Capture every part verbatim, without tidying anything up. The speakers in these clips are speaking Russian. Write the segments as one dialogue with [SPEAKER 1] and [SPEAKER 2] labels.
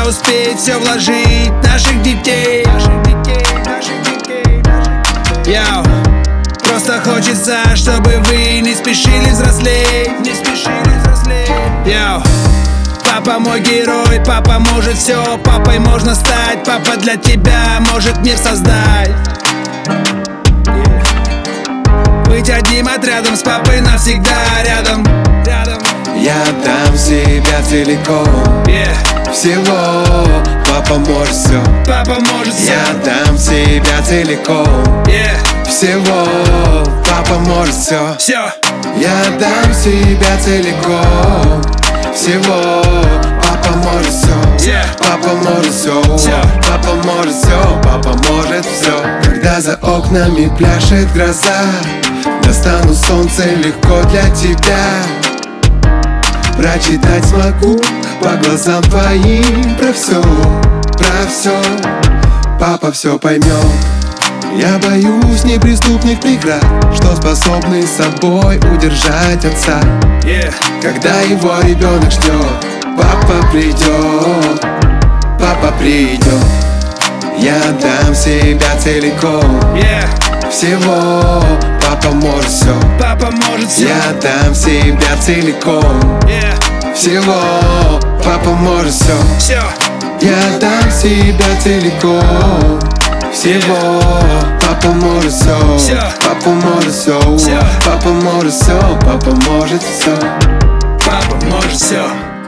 [SPEAKER 1] успеть все вложить в наших детей. Яу. Просто хочется, чтобы вы не спешили взрослеть. Не спешили взрослеть. Яу. Папа мой герой, папа может все, папой можно стать. Папа для тебя может мир создать. Быть одним отрядом с папой навсегда рядом, рядом.
[SPEAKER 2] Я дам себя целиком,
[SPEAKER 1] yeah.
[SPEAKER 2] Всего, папа может все.
[SPEAKER 1] Папа может все.
[SPEAKER 2] Я дам себя целиком,
[SPEAKER 1] yeah.
[SPEAKER 2] Всего, папа может все.
[SPEAKER 1] Все.
[SPEAKER 2] Я дам себя целиком, всего, папа может все,
[SPEAKER 1] yeah.
[SPEAKER 2] Папа может все,
[SPEAKER 1] все.
[SPEAKER 2] Папа может все, папа может все. Когда за окнами пляшет гроза, достану солнце легко для тебя. Прочитать смогу по глазам твоим про все, про все. Папа все поймет. Я боюсь неприступных преград, что способны собой удержать отца,
[SPEAKER 1] yeah.
[SPEAKER 2] Когда его ребенок ждет, папа придет, папа придет. Я дам себя целиком,
[SPEAKER 1] yeah.
[SPEAKER 2] Всего, папа может все.
[SPEAKER 1] Папа может все.
[SPEAKER 2] Я дам себя целиком,
[SPEAKER 1] yeah.
[SPEAKER 2] Всего, папа может все.
[SPEAKER 1] Все.
[SPEAKER 2] Я дам себя целиком, всего, папа может все,
[SPEAKER 1] все.
[SPEAKER 2] Папа может все,
[SPEAKER 1] все.
[SPEAKER 2] Папа может все, папа может все.
[SPEAKER 1] Папа может все.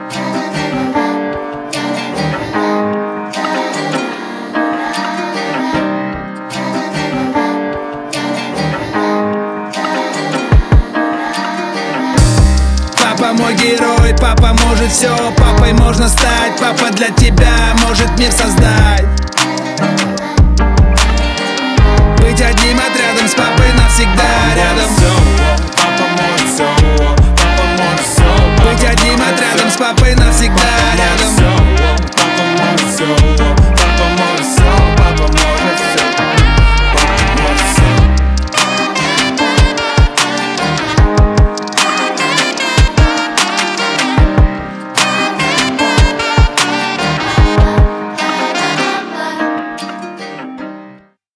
[SPEAKER 1] Папа мой герой, папа может все, папой можно стать. Папа для тебя может мир создать.